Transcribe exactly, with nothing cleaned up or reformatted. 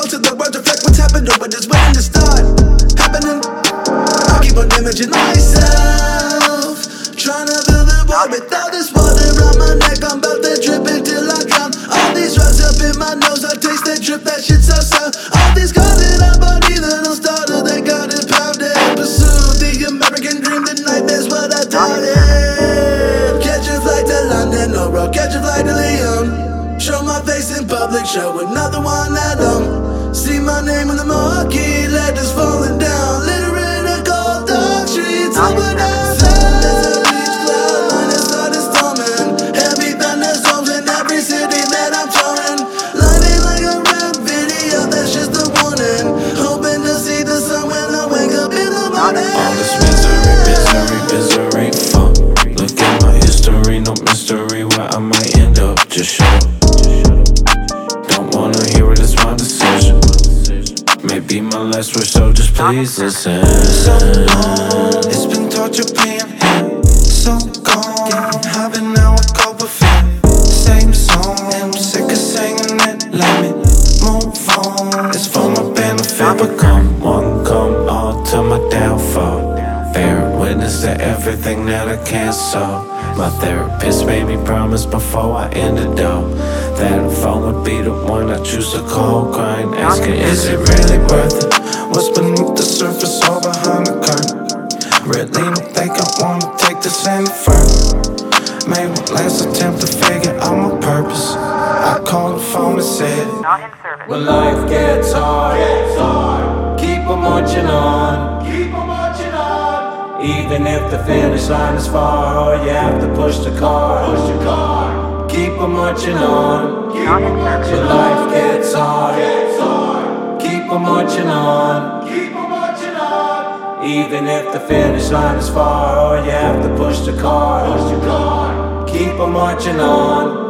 most of the words reflect what's happened or what is waiting to start happening. I keep on damaging myself, trying to fill the void without this water around my neck. I'm about to drip until I drown. All these drugs up in my nose, I taste that drip, that shit so so. All these cars that I bought, either no starter, they got it pounded. Pursue the American dream, the nightmare's what I doubted. Catch a flight to London or I'll catch a flight to Lyon. Show my face in public, show another one that don't see my name in the marquee. Letters falling down, litter in the cold dark streets. Over down. All this misery, misery, misery, fuck. Look at my history, no mystery where I might end up. Just shut up. Don't wanna hear it, it's my decision. Maybe my last word, so just please listen. So long, it's been torture being here. So gone, having now a cope with it. Same song, I'm sick of singing it. Let me move on, it's for my benefit. I become one, come all to my downfall. Bear witness to everything that I can't solve. My therapist made me promise before I ended up that if I would be the one I choose to call, crying, asking, is it really worth it? What's beneath the surface or behind the curtain? Really don't think I wanna take this any further. Made one last attempt to figure out my purpose. I called the phone and said, Not in service. When life gets hard, gets hard, keep on marching on, keep on marching on. Even if the finish line is far, or you have to push the car, push the car. Keep on marching on, keep on marching on. When life gets hard, gets hard, keep on marching on, keep on marching on. Even if the finish line is far, or you have to push the car, push the car. Keep on marching on.